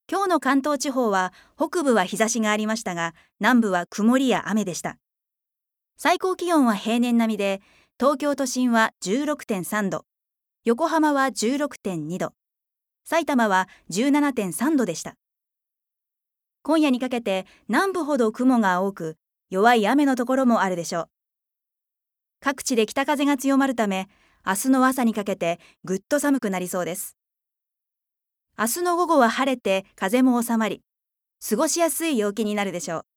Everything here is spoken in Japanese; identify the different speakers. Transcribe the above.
Speaker 1: 今日の関東地方は北部は日差しがありましたが、南部は曇りや雨でした。最高気温は平年並みで、東京都心は 16.3 度、横浜は 16.2 度、埼玉は 17.3 度でした。今夜にかけて南部ほど雲が多く、弱い雨のところもあるでしょう。各地で北風が強まるため、明日の朝にかけてぐっと寒くなりそうです。明日の午後は晴れて風も収まり、過ごしやすい陽気になるでしょう。